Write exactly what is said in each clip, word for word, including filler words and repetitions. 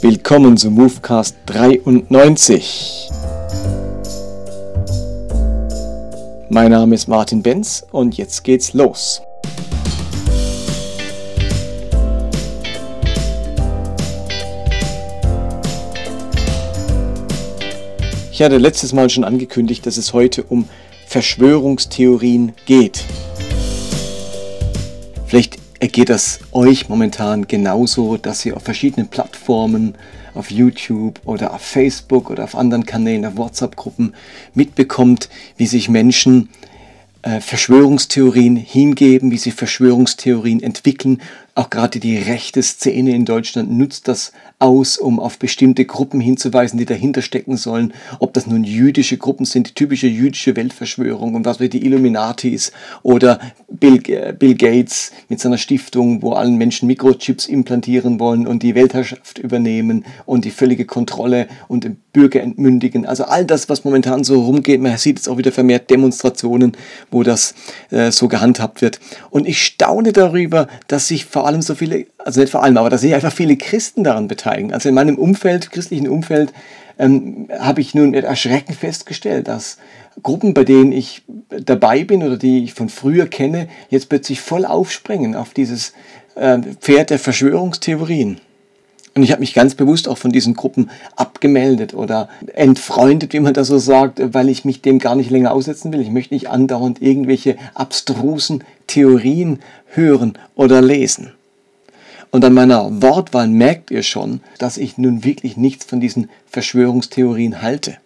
Willkommen zu Movecast dreiundneunzig. Mein Name ist Martin Benz und jetzt geht's los. Ich hatte letztes Mal schon angekündigt, dass es heute um Verschwörungstheorien geht. Vielleicht ergeht das euch momentan genauso, dass ihr auf verschiedenen Plattformen, auf YouTube oder auf Facebook oder auf anderen Kanälen, auf WhatsApp-Gruppen mitbekommt, wie sich Menschen äh, Verschwörungstheorien hingeben, wie sie Verschwörungstheorien entwickeln. Auch gerade die rechte Szene in Deutschland nutzt das aus, um auf bestimmte Gruppen hinzuweisen, die dahinter stecken sollen. Ob das nun jüdische Gruppen sind, die typische jüdische Weltverschwörung und was wir die Illuminatis oder Bill, äh, Bill Gates mit seiner Stiftung, wo allen Menschen Mikrochips implantieren wollen und die Weltherrschaft übernehmen und die völlige Kontrolle und den Bürger entmündigen. Also all das, was momentan so rumgeht, man sieht jetzt auch wieder vermehrt Demonstrationen, wo das äh, so gehandhabt wird. Und ich staune darüber, dass sich vor allem so viele, also nicht vor allem, aber dass sich einfach viele Christen daran beteiligen. Also in meinem Umfeld, christlichen Umfeld, ähm, habe ich nun mit Erschrecken festgestellt, dass Gruppen, bei denen ich dabei bin oder die ich von früher kenne, jetzt plötzlich voll aufspringen auf dieses äh, Pferd der Verschwörungstheorien. Und ich habe mich ganz bewusst auch von diesen Gruppen abgemeldet oder entfreundet, wie man das so sagt, weil ich mich dem gar nicht länger aussetzen will. Ich möchte nicht andauernd irgendwelche abstrusen Theorien hören oder lesen. Und an meiner Wortwahl merkt ihr schon, dass ich nun wirklich nichts von diesen Verschwörungstheorien halte.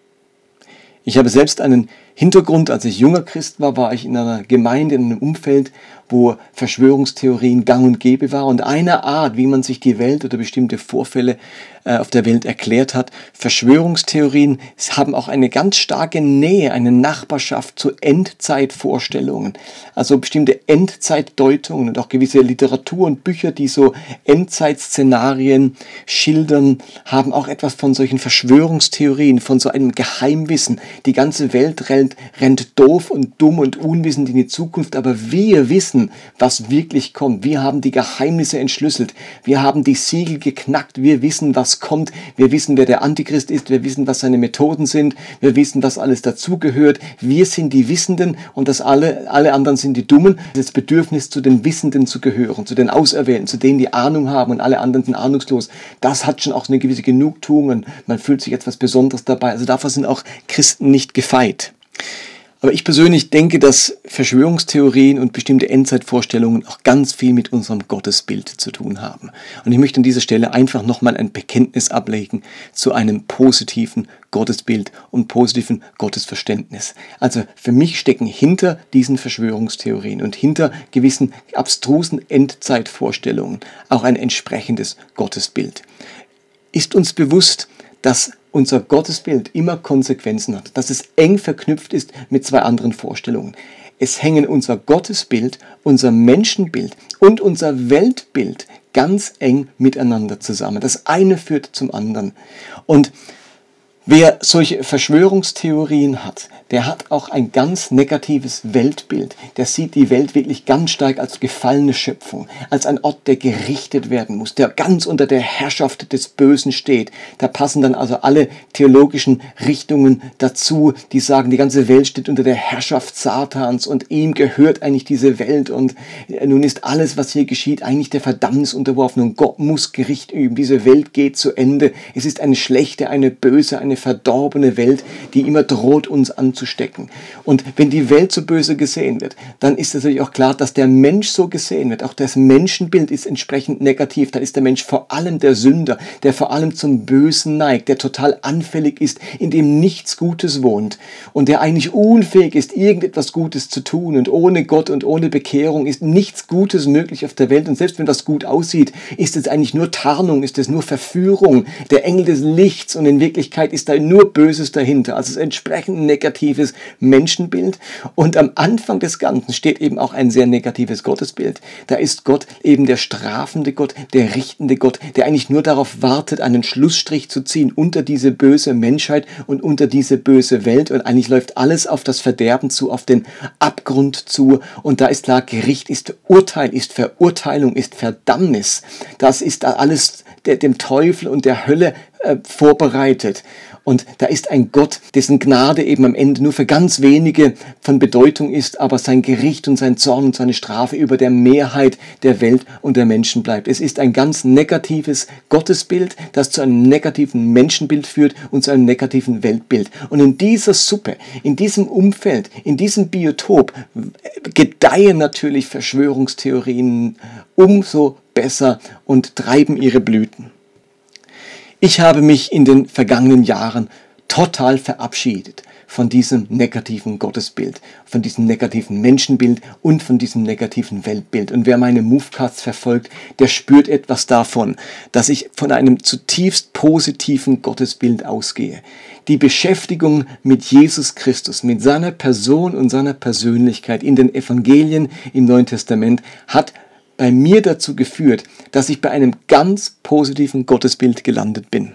Ich habe selbst einen Hintergrund, als ich junger Christ war, war ich in einer Gemeinde, in einem Umfeld, wo Verschwörungstheorien gang und gäbe war und eine Art, wie man sich die Welt oder bestimmte Vorfälle äh, auf der Welt erklärt hat. Verschwörungstheorien haben auch eine ganz starke Nähe, eine Nachbarschaft zu Endzeitvorstellungen, also bestimmte Endzeitdeutungen und auch gewisse Literatur und Bücher, die so Endzeitszenarien schildern, haben auch etwas von solchen Verschwörungstheorien, von so einem Geheimwissen. Die ganze Welt rennt, rennt doof und dumm und unwissend in die Zukunft, aber wir wissen, was wirklich kommt. Wir haben die Geheimnisse entschlüsselt. Wir haben die Siegel geknackt. Wir wissen, was kommt. Wir wissen, wer der Antichrist ist. Wir wissen, was seine Methoden sind. Wir wissen, was alles dazugehört. Wir sind die Wissenden und das alle, alle anderen sind die Dummen. Das Bedürfnis, zu den Wissenden zu gehören, zu den Auserwählten, zu denen, die Ahnung haben und alle anderen sind ahnungslos. Das hat schon auch eine gewisse Genugtuung und man fühlt sich etwas Besonderes dabei. Also davor sind auch Christen nicht gefeit. Aber ich persönlich denke, dass Verschwörungstheorien und bestimmte Endzeitvorstellungen auch ganz viel mit unserem Gottesbild zu tun haben. Und ich möchte an dieser Stelle einfach nochmal ein Bekenntnis ablegen zu einem positiven Gottesbild und positiven Gottesverständnis. Also für mich stecken hinter diesen Verschwörungstheorien und hinter gewissen abstrusen Endzeitvorstellungen auch ein entsprechendes Gottesbild. Ist uns bewusst, dass unser Gottesbild immer Konsequenzen hat, dass es eng verknüpft ist mit zwei anderen Vorstellungen. Es hängen unser Gottesbild, unser Menschenbild und unser Weltbild ganz eng miteinander zusammen. Das eine führt zum anderen. Und wer solche Verschwörungstheorien hat, der hat auch ein ganz negatives Weltbild. Der sieht die Welt wirklich ganz stark als gefallene Schöpfung, als ein Ort, der gerichtet werden muss, der ganz unter der Herrschaft des Bösen steht. Da passen dann also alle theologischen Richtungen dazu, die sagen, die ganze Welt steht unter der Herrschaft Satans und ihm gehört eigentlich diese Welt und nun ist alles, was hier geschieht, eigentlich der Verdammnis unterworfen und Gott muss Gericht üben. Diese Welt geht zu Ende. Es ist eine schlechte, eine böse, eine verdorbene Welt, die immer droht, uns anzustecken. Und wenn die Welt so böse gesehen wird, dann ist natürlich auch klar, dass der Mensch so gesehen wird. Auch das Menschenbild ist entsprechend negativ. Dann ist der Mensch vor allem der Sünder, der vor allem zum Bösen neigt, der total anfällig ist, in dem nichts Gutes wohnt und der eigentlich unfähig ist, irgendetwas Gutes zu tun. Und ohne Gott und ohne Bekehrung ist nichts Gutes möglich auf der Welt. Und selbst wenn das gut aussieht, ist es eigentlich nur Tarnung, ist es nur Verführung, der Engel des Lichts. Und in Wirklichkeit ist ist da nur Böses dahinter, also es ist entsprechend ein negatives Menschenbild. Und am Anfang des Ganzen steht eben auch ein sehr negatives Gottesbild. Da ist Gott eben der strafende Gott, der richtende Gott, der eigentlich nur darauf wartet, einen Schlussstrich zu ziehen unter diese böse Menschheit und unter diese böse Welt. Und eigentlich läuft alles auf das Verderben zu, auf den Abgrund zu. Und da ist klar, Gericht ist Urteil, ist Verurteilung, ist Verdammnis. Das ist alles der, dem Teufel und der Hölle äh, vorbereitet. Und da ist ein Gott, dessen Gnade eben am Ende nur für ganz wenige von Bedeutung ist, aber sein Gericht und sein Zorn und seine Strafe über der Mehrheit der Welt und der Menschen bleibt. Es ist ein ganz negatives Gottesbild, das zu einem negativen Menschenbild führt und zu einem negativen Weltbild. Und in dieser Suppe, in diesem Umfeld, in diesem Biotop gedeihen natürlich Verschwörungstheorien umso besser und treiben ihre Blüten. Ich habe mich in den vergangenen Jahren total verabschiedet von diesem negativen Gottesbild, von diesem negativen Menschenbild und von diesem negativen Weltbild. Und wer meine Movecasts verfolgt, der spürt etwas davon, dass ich von einem zutiefst positiven Gottesbild ausgehe. Die Beschäftigung mit Jesus Christus, mit seiner Person und seiner Persönlichkeit in den Evangelien im Neuen Testament hat bei mir dazu geführt, dass ich bei einem ganz positiven Gottesbild gelandet bin.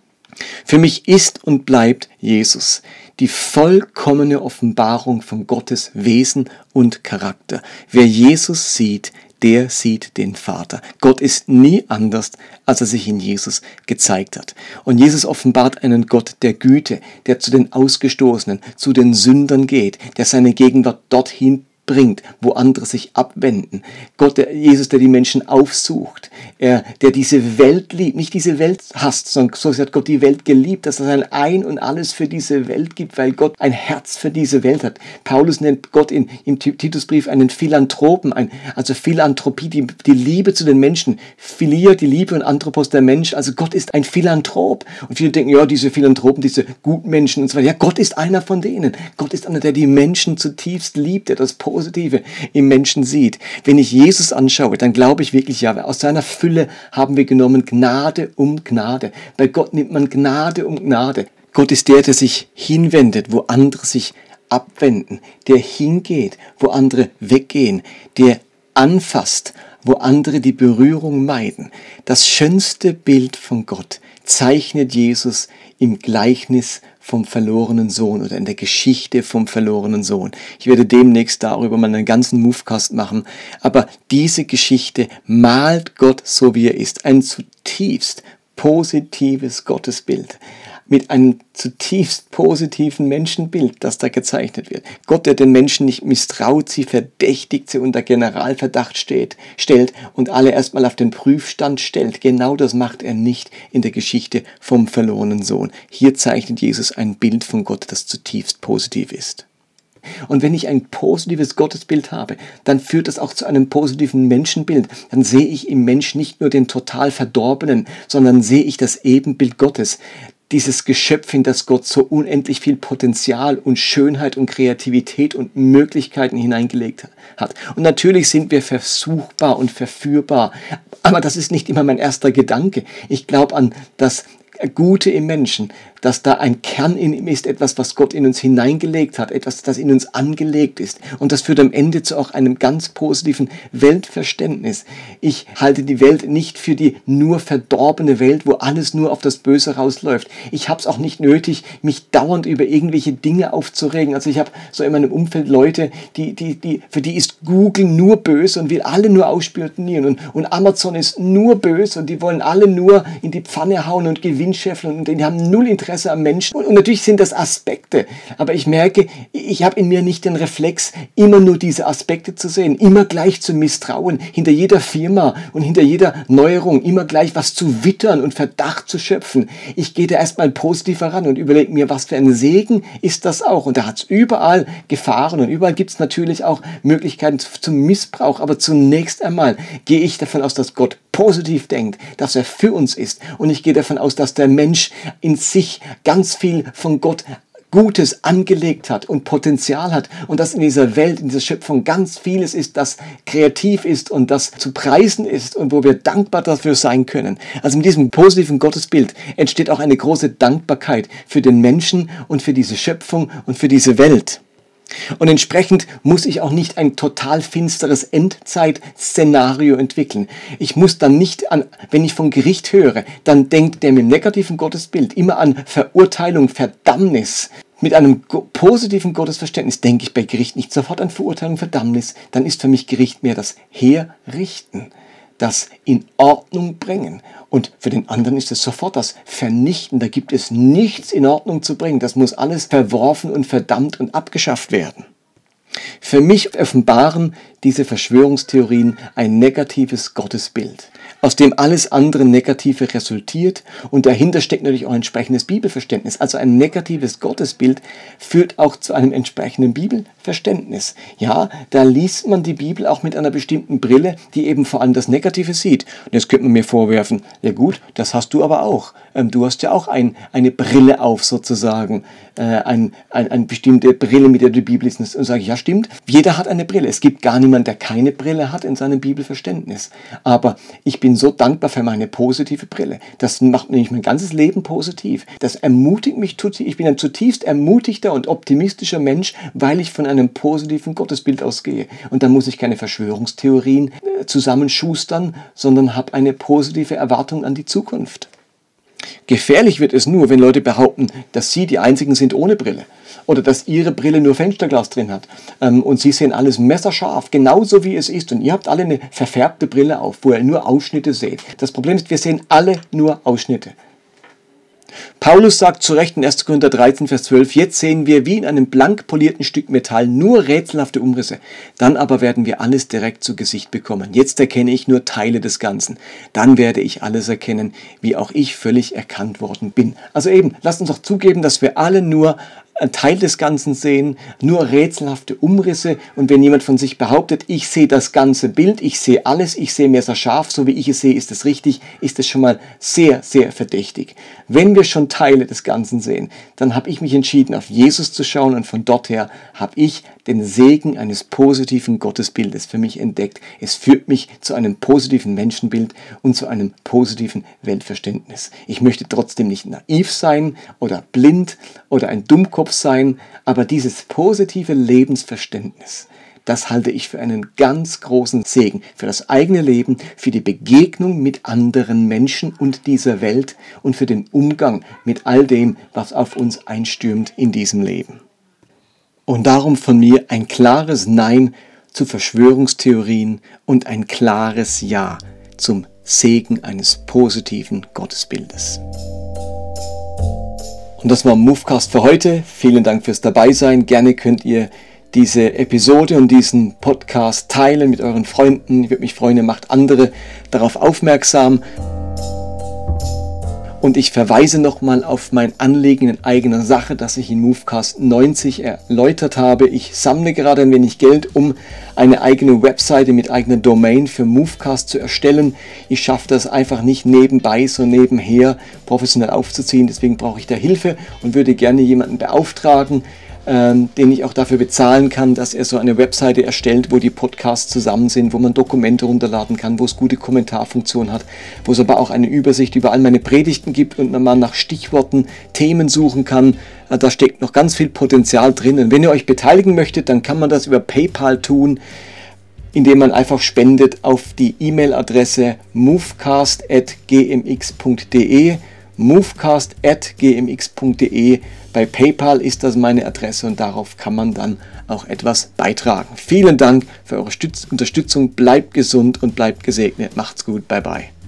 Für mich ist und bleibt Jesus die vollkommene Offenbarung von Gottes Wesen und Charakter. Wer Jesus sieht, der sieht den Vater. Gott ist nie anders, als er sich in Jesus gezeigt hat. Und Jesus offenbart einen Gott der Güte, der zu den Ausgestoßenen, zu den Sündern geht, der seine Gegenwart dorthin bringt, wo andere sich abwenden. Gott, der Jesus, der die Menschen aufsucht, er, der diese Welt liebt, nicht diese Welt hasst, sondern so hat Gott die Welt geliebt, dass er sein Ein und Alles für diese Welt gibt, weil Gott ein Herz für diese Welt hat. Paulus nennt Gott in, im Titusbrief einen Philanthropen, ein, also Philanthropie, die, die Liebe zu den Menschen. Philia, die Liebe, und Anthropos, der Mensch. Also Gott ist ein Philanthrop. Und viele denken, ja, diese Philanthropen, diese Gutmenschen und so weiter. Ja, Gott ist einer von denen. Gott ist einer, der die Menschen zutiefst liebt, der das Positive im Menschen sieht. Wenn ich Jesus anschaue, dann glaube ich wirklich, ja, aus seiner Fülle haben wir genommen Gnade um Gnade. Bei Gott nimmt man Gnade um Gnade. Gott ist der, der sich hinwendet, wo andere sich abwenden, der hingeht, wo andere weggehen, der anfasst, wo andere die Berührung meiden. Das schönste Bild von Gott zeichnet Jesus im Gleichnis vom verlorenen Sohn oder in der Geschichte vom verlorenen Sohn. Ich werde demnächst darüber mal einen ganzen Movecast machen, aber diese Geschichte malt Gott so, wie er ist. Ein zutiefst positives Gottesbild mit einem zutiefst positiven Menschenbild, das da gezeichnet wird. Gott, der den Menschen nicht misstraut, sie verdächtigt, sie unter Generalverdacht steht, stellt und alle erstmal auf den Prüfstand stellt. Genau das macht er nicht in der Geschichte vom verlorenen Sohn. Hier zeichnet Jesus ein Bild von Gott, das zutiefst positiv ist. Und wenn ich ein positives Gottesbild habe, dann führt das auch zu einem positiven Menschenbild. Dann sehe ich im Mensch nicht nur den total Verdorbenen, sondern sehe ich das Ebenbild Gottes. Dieses Geschöpf, in das Gott so unendlich viel Potenzial und Schönheit und Kreativität und Möglichkeiten hineingelegt hat. Und natürlich sind wir versuchbar und verführbar, aber das ist nicht immer mein erster Gedanke. Ich glaube an das Gute im Menschen, dass da ein Kern in ihm ist, etwas, was Gott in uns hineingelegt hat, etwas, das in uns angelegt ist. Und das führt am Ende zu auch einem ganz positiven Weltverständnis. Ich halte die Welt nicht für die nur verdorbene Welt, wo alles nur auf das Böse rausläuft. Ich habe es auch nicht nötig, mich dauernd über irgendwelche Dinge aufzuregen. Also ich habe so in meinem Umfeld Leute, die, die, die, für die ist Google nur böse und will alle nur ausspionieren. Und, und Amazon ist nur böse und die wollen alle nur in die Pfanne hauen und Gewinn scheffeln und die haben null Interesse am Menschen. Und natürlich sind das Aspekte, aber ich merke, ich habe in mir nicht den Reflex, immer nur diese Aspekte zu sehen, immer gleich zu misstrauen, hinter jeder Firma und hinter jeder Neuerung immer gleich was zu wittern und Verdacht zu schöpfen. Ich gehe da erstmal positiv heran und überlege mir, was für ein Segen ist das auch. Und da hat es überall Gefahren und überall gibt es natürlich auch Möglichkeiten zum Missbrauch, aber zunächst einmal gehe ich davon aus, dass Gott positiv denkt, dass er für uns ist. Und ich gehe davon aus, dass der Mensch in sich ganz viel von Gott Gutes angelegt hat und Potenzial hat und dass in dieser Welt, in dieser Schöpfung ganz vieles ist, das kreativ ist und das zu preisen ist und wo wir dankbar dafür sein können. Also mit diesem positiven Gottesbild entsteht auch eine große Dankbarkeit für den Menschen und für diese Schöpfung und für diese Welt. Und entsprechend muss ich auch nicht ein total finsteres Endzeitszenario entwickeln. Ich muss dann nicht an, wenn ich von Gericht höre, dann denkt der mit dem negativen Gottesbild immer an Verurteilung, Verdammnis. Mit einem positiven Gottesverständnis denke ich bei Gericht nicht sofort an Verurteilung, Verdammnis. Dann ist für mich Gericht mehr das Herrichten, das in Ordnung bringen. Und für den anderen ist es sofort das Vernichten. Da gibt es nichts in Ordnung zu bringen. Das muss alles verworfen und verdammt und abgeschafft werden. Für mich offenbaren diese Verschwörungstheorien ein negatives Gottesbild, aus dem alles andere Negative resultiert, und dahinter steckt natürlich auch ein entsprechendes Bibelverständnis. Also ein negatives Gottesbild führt auch zu einem entsprechenden Bibelverständnis. Ja, da liest man die Bibel auch mit einer bestimmten Brille, die eben vor allem das Negative sieht. Und jetzt könnte man mir vorwerfen, ja gut, das hast du aber auch. Ähm, du hast ja auch ein, eine Brille auf sozusagen, äh, ein, ein, eine bestimmte Brille, mit der du die Bibel liest. Und sage ich, ja stimmt, jeder hat eine Brille. Es gibt gar niemanden, der keine Brille hat in seinem Bibelverständnis. Aber ich bin so dankbar für meine positive Brille. Das macht nämlich mein ganzes Leben positiv. Das ermutigt mich, ich bin ein zutiefst ermutigter und optimistischer Mensch, weil ich von einem positiven Gottesbild ausgehe. Und dann muss ich keine Verschwörungstheorien äh, zusammenschustern, sondern habe eine positive Erwartung an die Zukunft. Gefährlich wird es nur, wenn Leute behaupten, dass sie die Einzigen sind ohne Brille oder dass ihre Brille nur Fensterglas drin hat ähm, und sie sehen alles messerscharf, genauso wie es ist, und ihr habt alle eine verfärbte Brille auf, wo ihr nur Ausschnitte seht. Das Problem ist, wir sehen alle nur Ausschnitte. Paulus sagt zu Recht in erster Korinther dreizehn, Vers zwölf, jetzt sehen wir wie in einem blank polierten Stück Metall nur rätselhafte Umrisse, dann aber werden wir alles direkt zu Gesicht bekommen. Jetzt erkenne ich nur Teile des Ganzen, dann werde ich alles erkennen, wie auch ich völlig erkannt worden bin. Also eben, lasst uns doch zugeben, dass wir alle nur einen Teil des Ganzen sehen, nur rätselhafte Umrisse, und wenn jemand von sich behauptet, ich sehe das ganze Bild, ich sehe alles, ich sehe messerscharf, so wie ich es sehe, ist es richtig, ist es schon mal sehr, sehr verdächtig. Wenn wir schon Teile des Ganzen sehen, dann habe ich mich entschieden, auf Jesus zu schauen, und von dort her habe ich den Segen eines positiven Gottesbildes für mich entdeckt. Es führt mich zu einem positiven Menschenbild und zu einem positiven Weltverständnis. Ich möchte trotzdem nicht naiv sein oder blind oder ein Dummkopf sein, aber dieses positive Lebensverständnis, das halte ich für einen ganz großen Segen für das eigene Leben, für die Begegnung mit anderen Menschen und dieser Welt und für den Umgang mit all dem, was auf uns einstürmt in diesem Leben. Und darum von mir ein klares Nein zu Verschwörungstheorien und ein klares Ja zum Segen eines positiven Gottesbildes. Und das war Movecast für heute. Vielen Dank fürs Dabeisein. Gerne könnt ihr diese Episode und diesen Podcast teilen mit euren Freunden. Ich würde mich freuen, ihr macht andere darauf aufmerksam. Und ich verweise nochmal auf mein Anliegen in eigener Sache, das ich in Movecast neunzig erläutert habe. Ich sammle gerade ein wenig Geld, um eine eigene Webseite mit eigener Domain für Movecast zu erstellen. Ich schaffe das einfach nicht nebenbei, so nebenher professionell aufzuziehen. Deswegen brauche ich da Hilfe und würde gerne jemanden beauftragen, Ähm, den ich auch dafür bezahlen kann, dass er so eine Webseite erstellt, wo die Podcasts zusammen sind, wo man Dokumente runterladen kann, wo es gute Kommentarfunktionen hat, wo es aber auch eine Übersicht über all meine Predigten gibt und man mal nach Stichworten Themen suchen kann. Äh, da steckt noch ganz viel Potenzial drin. Und wenn ihr euch beteiligen möchtet, dann kann man das über PayPal tun, indem man einfach spendet auf die E-Mail-Adresse movecast at g m x punkt d e. movecast at g m x punkt d e. Bei PayPal ist das meine Adresse und darauf kann man dann auch etwas beitragen. Vielen Dank für eure Unterstützung. Bleibt gesund und bleibt gesegnet. Macht's gut. Bye bye.